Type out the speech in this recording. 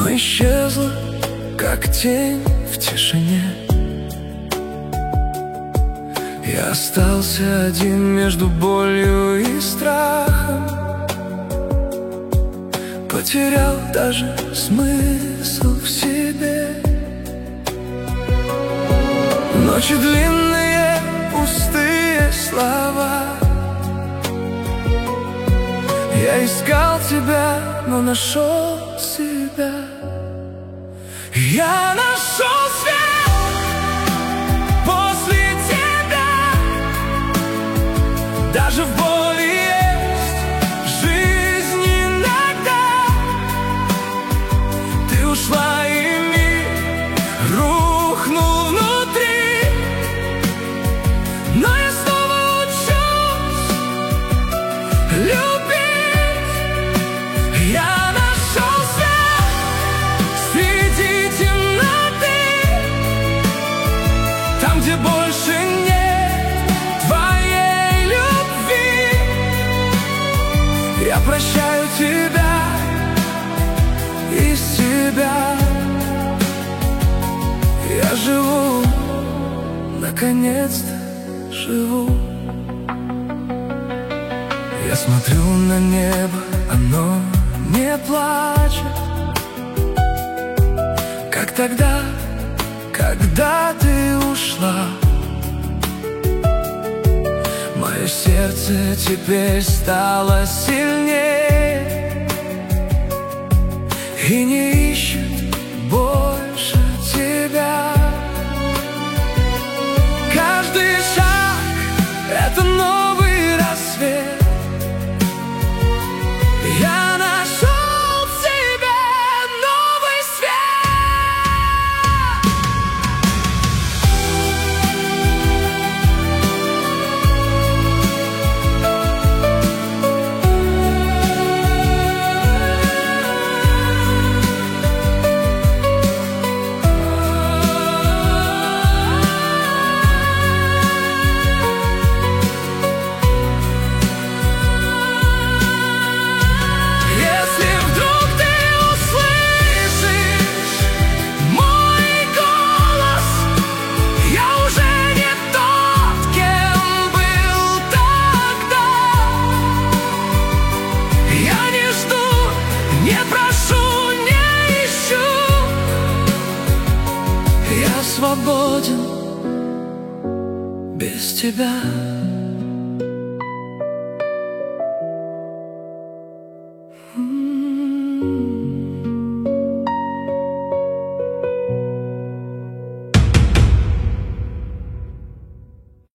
но исчезла, как тень в тишине. Я остался один между болью и страхом, потерял даже смысл в себе. Ночи длинные, пустые слова. Я искал тебя, но нашел себя. Я нашел свет после тебя. Даже в боли есть жизнь иногда. Ты ушла, и мир рухнул внутри. Но я снова учусь любить. Я нашел свет среди темноты, там, где больше нет твоей любви. Я прощаю тебя из себя. Я живу, наконец-то живу. Я смотрю на небо, оно не плачет, как тогда, когда ты ушла. Мое сердце теперь стало сильнее и не ищет больше тебя. Каждый шаг — это новый рассвет. Я нашел в себе новый свободен без тебя.